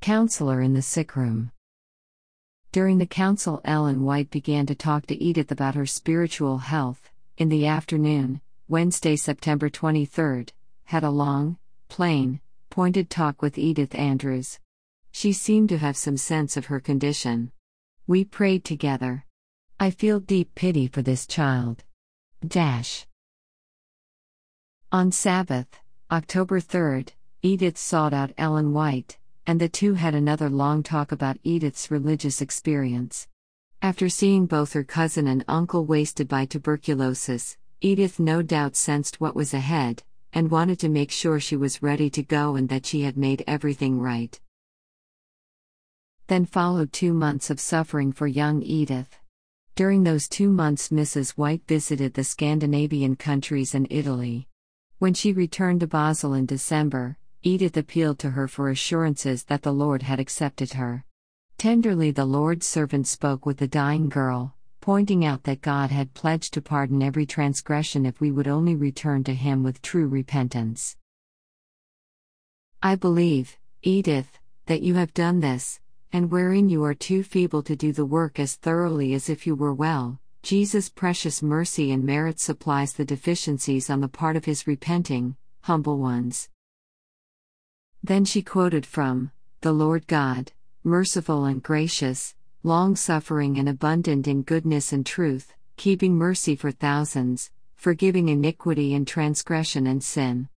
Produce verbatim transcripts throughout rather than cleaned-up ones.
Counselor in the sick room. During the council, Ellen White began to talk to Edith about her spiritual health. In the afternoon, Wednesday, September twenty-third, had a long, plain, pointed talk with Edith Andrews. She seemed to have some sense of her condition. We prayed together. I feel deep pity for this child. Dash. On Sabbath, October third, Edith sought out Ellen White, and the two had another long talk about Edith's religious experience. After seeing both her cousin and uncle wasted by tuberculosis, Edith no doubt sensed what was ahead, and wanted to make sure she was ready to go and that she had made everything right. Then followed two months of suffering for young Edith. During those two months, Missus White visited the Scandinavian countries and Italy. When she returned to Basel in December, Edith appealed to her for assurances that the Lord had accepted her. Tenderly, the Lord's servant spoke with the dying girl, pointing out that God had pledged to pardon every transgression if we would only return to Him with true repentance. I believe, Edith, that you have done this, and wherein you are too feeble to do the work as thoroughly as if you were well, Jesus' precious mercy and merit supplies the deficiencies on the part of His repenting, humble ones. Then she quoted from the Lord God, merciful and gracious, long-suffering and abundant in goodness and truth, keeping mercy for thousands, forgiving iniquity and transgression and sin.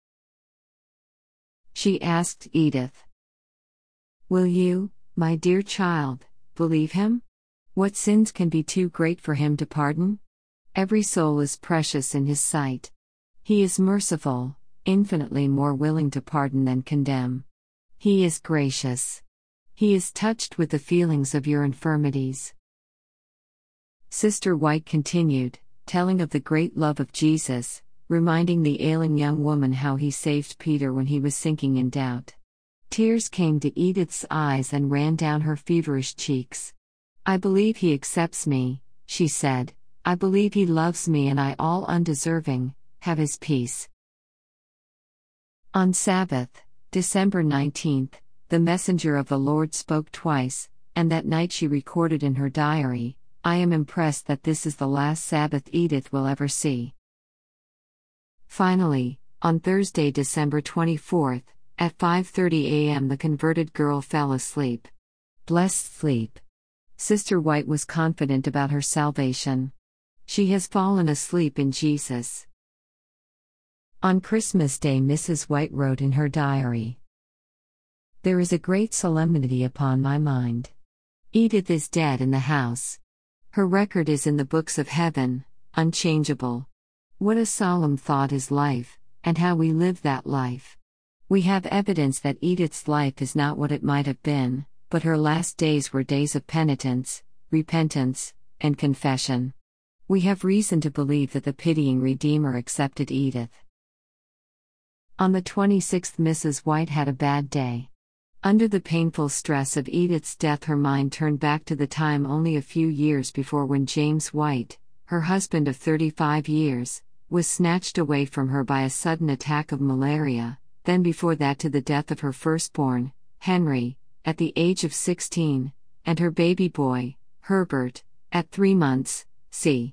She asked Edith, "Will you, my dear child, believe Him? What sins can be too great for Him to pardon? Every soul is precious in His sight. He is merciful, infinitely more willing to pardon than condemn. He is gracious. He is touched with the feelings of your infirmities." Sister White continued, telling of the great love of Jesus, reminding the ailing young woman how He saved Peter when he was sinking in doubt. Tears came to Edith's eyes and ran down her feverish cheeks. "I believe He accepts me," she said. "I believe He loves me, and I, all undeserving, have His peace." On Sabbath, December nineteenth, the messenger of the Lord spoke twice, and that night she recorded in her diary, "I am impressed that this is the last Sabbath Edith will ever see." Finally, on Thursday, December twenty-fourth, at five thirty a m the converted girl fell asleep. Blessed sleep. Sister White was confident about her salvation. She has fallen asleep in Jesus. On Christmas Day, Missus White wrote in her diary, "There is a great solemnity upon my mind. Edith is dead in the house. Her record is in the books of heaven, unchangeable. What a solemn thought is life, and how we live that life. We have evidence that Edith's life is not what it might have been, but her last days were days of penitence, repentance, and confession. We have reason to believe that the pitying Redeemer accepted Edith." On the twenty-sixth, Missus White had a bad day. Under the painful stress of Edith's death, her mind turned back to the time only a few years before when James White, her husband of thirty-five years, was snatched away from her by a sudden attack of malaria, then before that to the death of her firstborn, Henry, at the age of sixteen, and her baby boy, Herbert, at three months, c.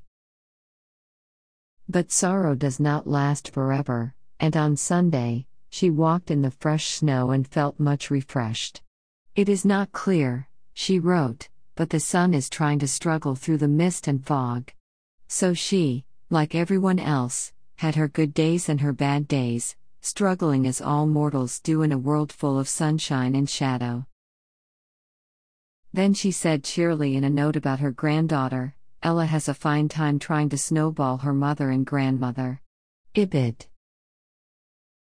But sorrow does not last forever, and on Sunday, she walked in the fresh snow and felt much refreshed. "It is not clear," she wrote, "but the sun is trying to struggle through the mist and fog." So she, like everyone else, had her good days and her bad days, struggling as all mortals do in a world full of sunshine and shadow. Then she said cheerily in a note about her granddaughter, "Ella has a fine time trying to snowball her mother and grandmother. Ibid.